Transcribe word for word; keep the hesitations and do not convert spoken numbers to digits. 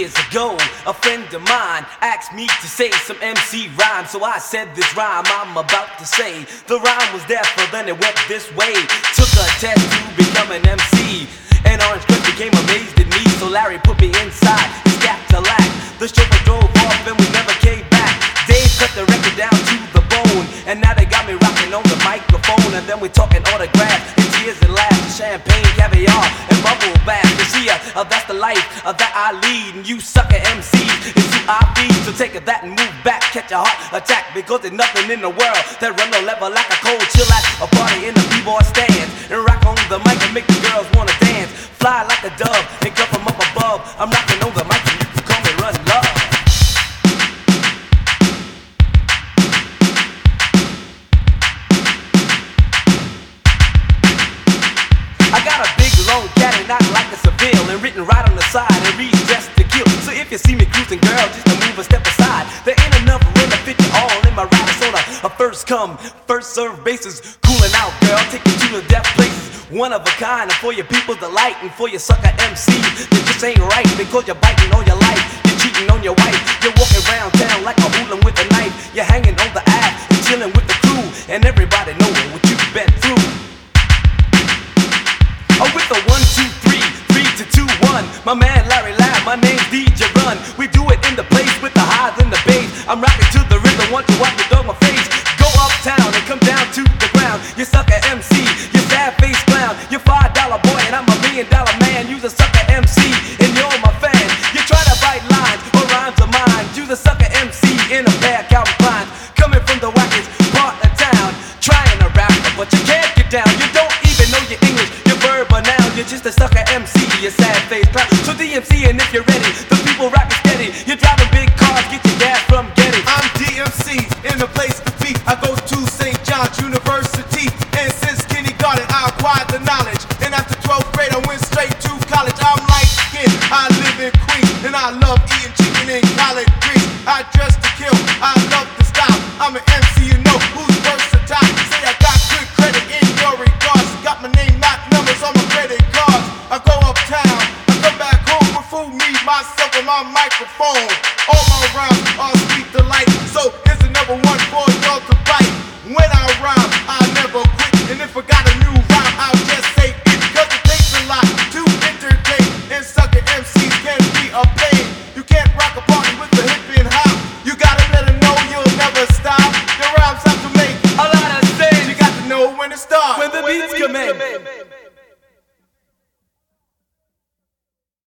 Years ago, a friend of mine asked me to say some M C rhyme. So I said this rhyme I'm about to say. The rhyme was there, but then it went this way. Took a test to become an M C, and Orange Cliff became amazed at me. So Larry put me inside his Cadillac. The chauffeur drove off and we never came back. Dave cut the record down to the bone, and now they got me rocking on the microphone. And then we talking autographs and tears and laughs, champagne, caviar, and bubble bath. You see, uh, uh, that's the life uh, that I lead, and you sucker M Cs is who I feed. So take that and move back, catch a heart attack, because there's nothing in the world that run the level like a cold chill at a party in the b-boy stand, and rock on the mic and make the girls wanna dance, fly like a dove and come from up above. I'm rocking on the mic and you can call me Run Love. I got a big long Cadillac like a Seville, and written right on the side and reads Dressed to Kill. So if you see me cruising, girl, just to move a step aside. There ain't enough room to fit you all in my ride. It's on a, a first come, first serve basis. Cooling out, girl, take you to the death places. One of a kind, and for your people's delight, and for your sucker M Cs that just ain't right, because you're biting on your life, you're cheating on your wife, you're walking around town like a hooligan with a knife, you're hanging on the ass and chilling with the crew, and everybody know what you've been through. Oh, with a one, two, three, three to two, one. My man Larry Lab, my name's D J Run. We do it in the place with the highs and the bass. I'm rocking to the rhythm, want you watch the dog my face. Go uptown and come down to the ground. You sucker M C, you sad face clown. You're five dollar boy and I'm a million dollar man. You's a sucker M C and you're my fan. You try to bite lines or rhymes of mine. You's a sucker M C in a pair of Calvin Kleins, coming from the wackest part of town, trying to rap, but you can't get down. You don't even know your English. But now you're just a sucker M C, you sad face clown. So D M C, and if you're ready, the people rockin' steady. You're driving big cars, get your gas from Getty. I'm D M C, in the place to be. I go to Saint John's University, and since kindergarten I acquired the knowledge. And after twelfth grade I went straight to college. I'm light skinned, I live in Queens, and I love eating chicken and collard greens. I dress to kill, I love the style. I'm an M C, you know who's versatile. Say I got good credit in your regards. Got my name, not numbers on my credit cards. I go uptown, I come back home with food, me, myself, and my microphone. All my rhymes are sweet delight, so here's another one for y'all to bite. When I rhyme, I never quit, and if I got a new rhyme, I'll just say it, cause it takes a lot to entertain, and sucker M Cs can be a pain. You can't rock a party with the hip and hop. You gotta let them know you'll never stop. Your rhymes have to make a lot of sense. You got to know when to start, when the beats come in.